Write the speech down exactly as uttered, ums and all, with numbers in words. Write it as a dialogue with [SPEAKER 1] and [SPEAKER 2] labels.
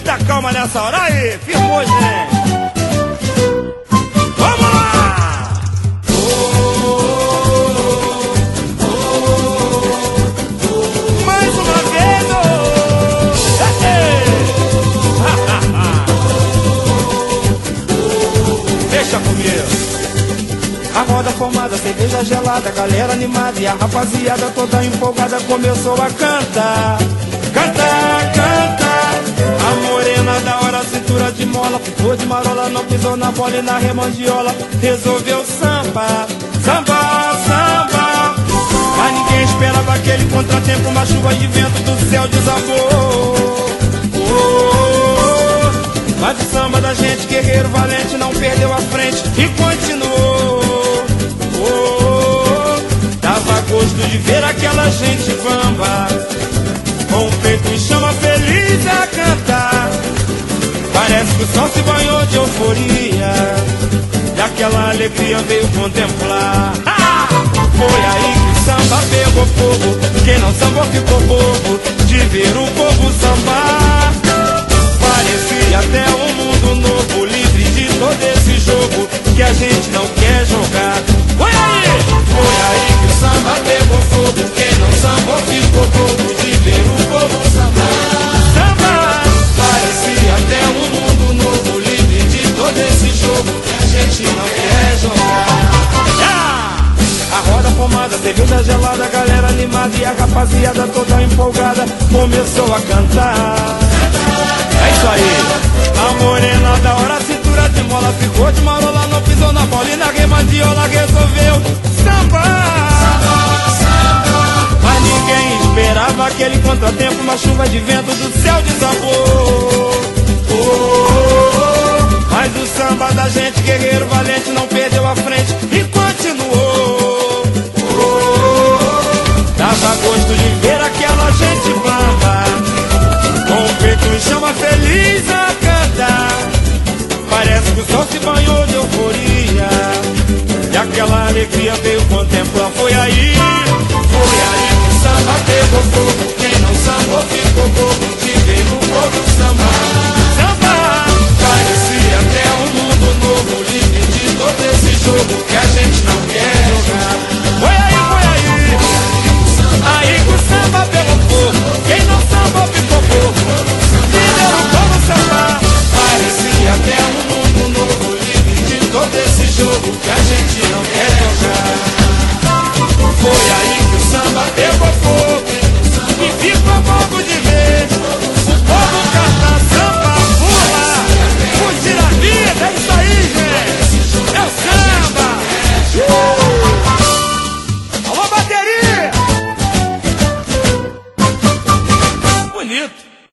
[SPEAKER 1] muita calma nessa hora. Aí, firmou, gente. Vamos lá! Oh, oh, oh, oh. Mais uma vez, oh. Deixa comigo. A roda formada, cerveja gelada, galera animada e a rapaziada toda empolgada começou a cantar. Cantar, cantar. A morena da hora, cintura de mola, ficou de marola, não pisou na bola e na remandiola. Resolveu samba, samba, samba. Mas ninguém esperava aquele contratempo, uma chuva de vento do céu desabou. Oh, mas o samba da gente, guerreiro valente, não perdeu a frente e continuou. Oh, dava gosto de ver aquela gente bamba, com o peito em chama feliz a cantar. Parece que o sol se banhou de euforia e aquela alegria veio contemplar. Ah! Foi aí que o samba pegou fogo, quem não sambou ficou bobo de ver o povo sambar. Parecia até um mundo novo, livre de todo esse jogo que a gente não quer jogar. Foi aí! Foi aí que o samba pegou fogo, quem não sambou ficou bobo de ver o povo sambar. Sambar! Parecia até um mundo novo, livre de todo esse jogo que a gente não quer jogar. A roda formada, cerveja gelada, galera animada e a rapaziada toda empolgada começou a cantar. É isso aí. A morena da hora, cintura de mola, ficou de marola, não pisou na bola e na remandiola resolveu sambar. Mas ninguém esperava aquele contratempo, uma chuva de vento do céu desabou. Oh, mas o samba da gente, guerreiro valente, não perdeu a frente e continuou. Oh, dava gosto de ver aquela gente bamba, com o peito em chama feliz a cantar. Parece que o sol se banhou de euforia e aquela alegria veio contemplar. Foi aí, foi aí que o samba pegou fogo, quem não sambou ficou bobo